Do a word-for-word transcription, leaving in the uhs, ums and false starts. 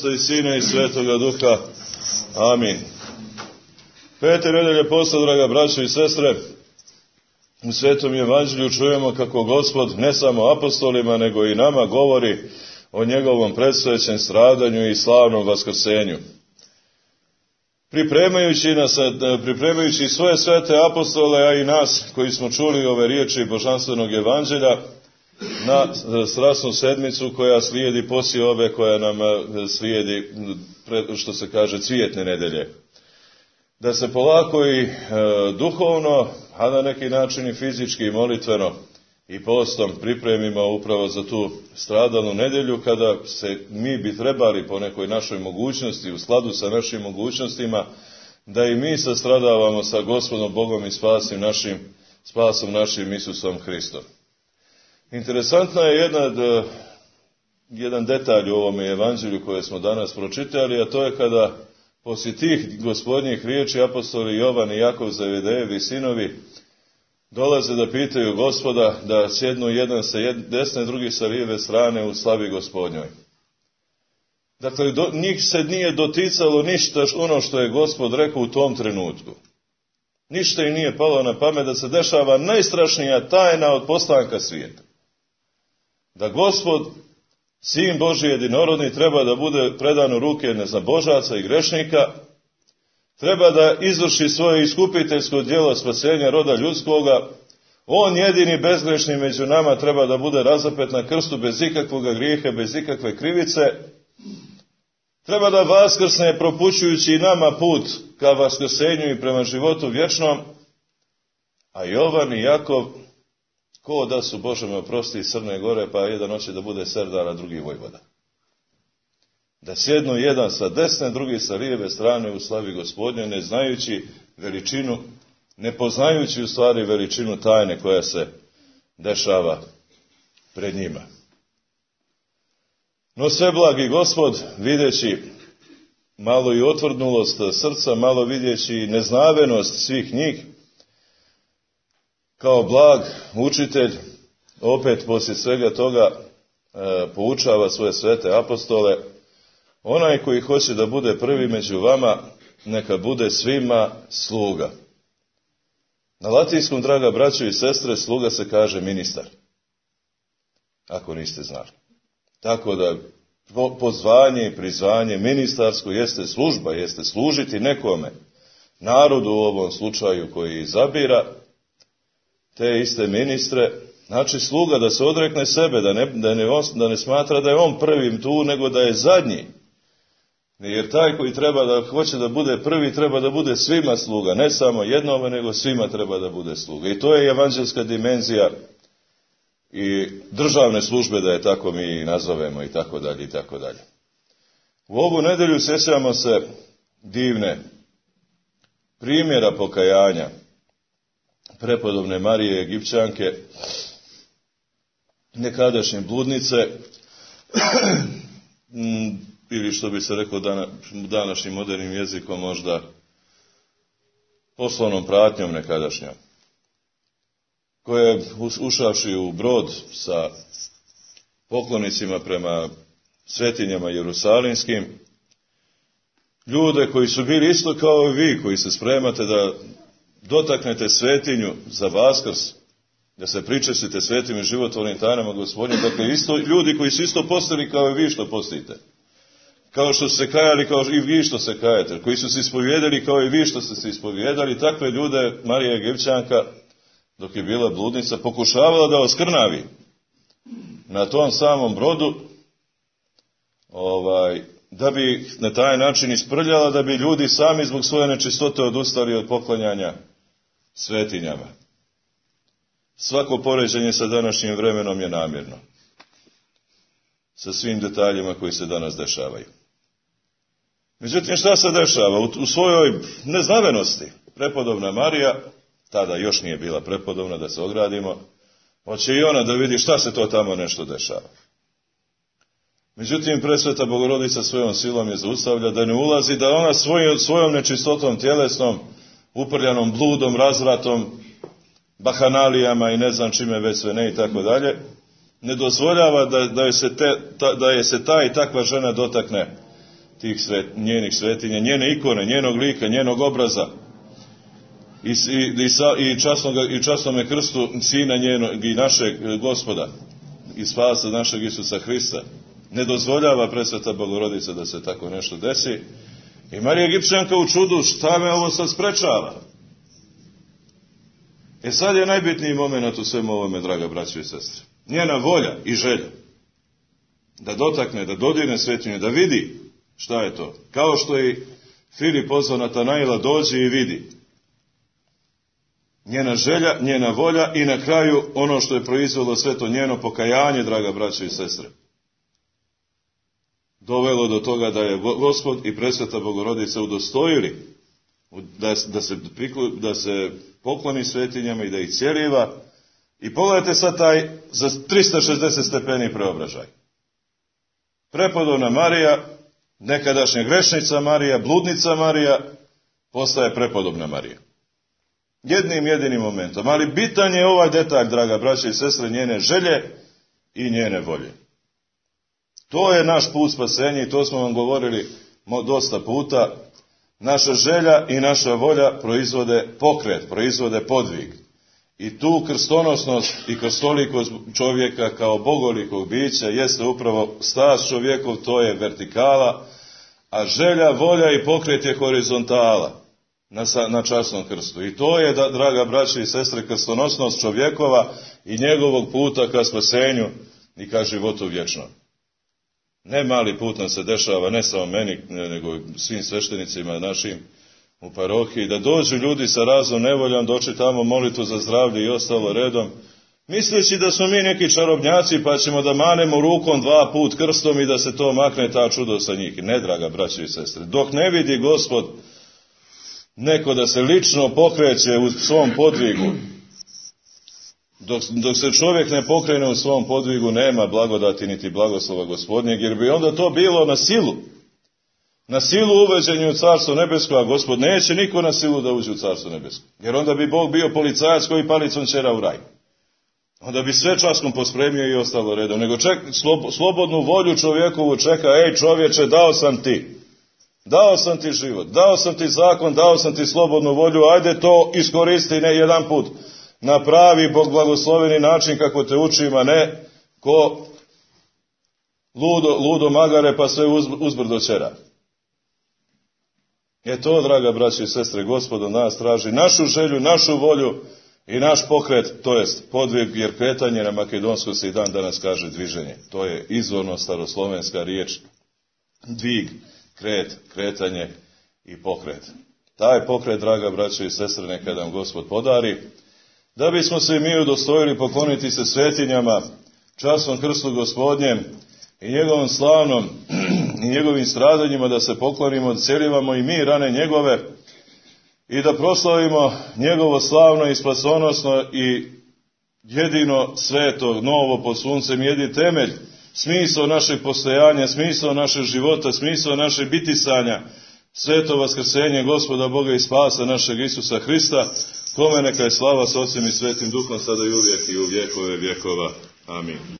Oca i Sina i Svetoga Duha. Amin. Pete nedelje posle, draga braćo i sestre, u Svetom Evanđelju čujemo kako Gospod ne samo apostolima, nego i nama govori o njegovom predstojećem stradanju i slavnom vaskrsenju. Pripremajući, nas, pripremajući svoje svete apostole, a i nas koji smo čuli ove riječi božanstvenog Evanđelja, na strasnu sedmicu koja slijedi poslije ove, koja nam slijedi, što se kaže, cvijetne nedelje. Da se polako i e, duhovno, a na neki način i fizički i molitveno i postom pripremimo upravo za tu stradalnu nedjelju, kada se mi bi trebali po nekoj našoj mogućnosti, u skladu sa našim mogućnostima, da i mi sastradavamo sa Gospodom Bogom i spasim našim, spasom našim Isusom Hristom. Interesantna je jedna, da, jedan detalj u ovome evanđelju koje smo danas pročitali, a to je kada poslije tih gospodnjih riječi apostoli Jovan i Jakov Zebedejevi sinovi dolaze da pitaju Gospoda da sjednu jedan sa desne, drugi sa lijeve strane u slavi Gospodnjoj. Dakle, do, njih se nije doticalo ništa ono što je Gospod rekao u tom trenutku. Ništa im nije palo na pamet da se dešava najstrašnija tajna od postanka svijeta. Da Gospod, Sin Božji jedinorodni, treba da bude predan u ruke neznabožaca i grešnika, treba da izvrši svoje iskupiteljsko djelo spasenja roda ljudskoga, on jedini bezgrešni među nama treba da bude razapet na krstu bez ikakvog grijeha, bez ikakve krivice, treba da vaskrsne propućujući nama put ka vaskrsenju i prema životu vječnom, a Jovan i Jakov, ko da su, Bože me oprosti, iz Crne Gore, pa jedan hoće da bude Serdar, a drugi vojvoda. Da sjednu jedan sa desne, drugi sa lijeve strane u slavi Gospodnje, ne znajući veličinu, ne poznajući u stvari veličinu tajne koja se dešava pred njima. No sve blagi Gospod, videći malo i otvrdnulost srca, malo vidjeći neznavenost svih njih, kao blag učitelj, opet poslije svega toga e, poučava svoje svete apostole: onaj koji hoće da bude prvi među vama, neka bude svima sluga. Na latinskom, draga braćo i sestre, sluga se kaže ministar, ako niste znali. Tako da pozvanje i prizvanje ministarsko jeste služba, jeste služiti nekome, narodu u ovom slučaju koji izabira te iste ministre. Znači sluga da se odrekne sebe, da ne, da ne, da ne smatra da je on prvim tu, nego da je zadnji. Jer taj koji treba da hoće da bude prvi, treba da bude svima sluga, ne samo jednome, nego svima treba da bude sluga. I to je evanđelska dimenzija i državne službe, da je tako mi nazovemo, i tako dalje i tako dalje. U ovu nedelju sjećamo se divne primjera pokajanja prepodobne Marije Egipćanke, nekadašnje bludnice, ili što bi se reklo dana, današnjim modernim jezikom možda poslovnom pratnjom nekadašnjom, koja je ušavši u brod sa poklonicima prema svetinjama jerusalimskim, ljude koji su bili isto kao i vi, koji se spremate da dotaknete svetinju za Vaskrs, da se pričestite svetim i životvornim tajnama Gospodnje, dakle isto, ljudi koji su isto postili kao i vi što postite, kao što su se kajali, kao i vi što se kajete, koji su se ispovjedali kao i vi što ste se ispovjedali, takve ljude Marija Egipćanka, dok je bila bludnica, pokušavala da oskrnavi na tom samom brodu, ovaj, da bi na taj način isprljala, da bi ljudi sami zbog svoje nečistote odustali od poklanjanja svetinjama. Svako poređenje sa današnjim vremenom je namjerno, sa svim detaljima koji se danas dešavaju. Međutim, šta se dešava? U, u svojoj neznavenosti prepodobna Marija, tada još nije bila prepodobna, da se ogradimo, hoće i ona da vidi šta se to tamo nešto dešava. Međutim, presveta Bogorodica svojom silom je zaustavlja da ne ulazi, da ona svoj, svojom nečistotom tjelesnom, uprljanom bludom, razvratom, bahanalijama i ne znam čime već sve ne i tako dalje, ne dozvoljava da, da, je se te, ta, da je se ta i takva žena dotakne tih svet, njenih svetinja, njene ikone, njenog lika, njenog obraza i, i, i, sa, i, časnog, i časnome krstu sina njenog i našeg Gospoda i spasa našeg Isusa Hrista. Ne dozvoljava presveta Bogorodica da se tako nešto desi. I Marija Egipćanka u čudu, šta me ovo sad sprečava? E sad je najbitniji moment u svemu ovome, draga braćo i sestre. Njena volja i želja da dotakne, da dodirne svetinju, da vidi šta je to. Kao što i Filip pozvao Natanaila, dođi i vidi. Njena želja, njena volja i na kraju ono što je proizvelo sve to, njeno pokajanje, draga braćo i sestre, dovelo do toga da je Gospod i presveta Bogorodica udostojili da, da, se, da se pokloni svetinjama i da ih cjeriva. I pogledajte sad taj za tristo šezdeset stepeni preobražaj. Prepodobna Marija, nekadašnja grešnica Marija, bludnica Marija, postaje prepodobna Marija. Jednim jedinim momentom. Ali bitan je ovaj detalj, draga braće i sestre, njene želje i njene volje. To je naš put spasenja i to smo vam govorili dosta puta. Naša želja i naša volja proizvode pokret, proizvode podvig. I tu krstonosnost i krstolikost čovjeka kao bogolikog bića jeste upravo stas čovjekov, to je vertikala, a želja, volja i pokret je horizontala na, na časnom krstu. I to je, da, draga braće i sestre, krstonosnost čovjekova i njegovog puta ka spasenju i ka životu vječnom. Ne mali put nam se dešava, ne samo meni, nego svim sveštenicima našim u parohiji, da dođu ljudi sa raznom nevoljom, doći tamo molitvu za zdravlje i ostalo redom, misleći da smo mi neki čarobnjaci pa ćemo da manemo rukom dva put krstom i da se to makne ta čudo sa njih. Ne, draga braćo i sestre, dok ne vidi Gospod neko da se lično pokreće u svom podvigu, Dok, dok se čovjek ne pokrene u svom podvigu, nema blagodati niti blagoslova Gospodnjeg, jer bi onda to bilo na silu. Na silu uvođenju u Carstvo nebesko, a Gospod neće niko na silu da uđe u Carstvo nebesko. Jer onda bi Bog bio policajac koji palicom ćera u raj. Onda bi sve časkom pospremio i ostalo redom. Nego ček, slob, slobodnu volju čovjekovu čeka, ej čovječe, dao sam ti. Dao sam ti život, dao sam ti zakon, dao sam ti slobodnu volju, ajde to iskoristi ne jedan put. Na pravi, Bog blagosloveni način kako te učim, a ne ko ludo, ludo magare pa sve uz, uzbrdo ćera. Je to, draga braći i sestre, Gospod od nas traži našu želju, našu volju i naš pokret, to jest podvig, jer kretanje na makedonskom se i dan danas kaže dviženje. To je izvorno staroslovenska riječ, dvig, kret, kretanje i pokret. Taj pokret, draga braći i sestre, neka nam Gospod podari, da bismo se mi udostojili pokloniti se svetinjama, časnom krstu Gospodnjem i njegovom slavnom i njegovim stradanjima, da se poklonimo, cjelivamo i mi rane njegove i da proslavimo njegovo slavno i spasonosno i jedino sveto, novo pod suncem, jedini temelj, smisao našeg postojanja, smisao našeg života, smisao našeg bitisanja, sveto vaskrsenje Gospoda Boga i spasa našeg Isusa Hrista, kome neka je slava s Otcem i Svetim Duhom sada i uvijek i u vjekove vjekova. Amin.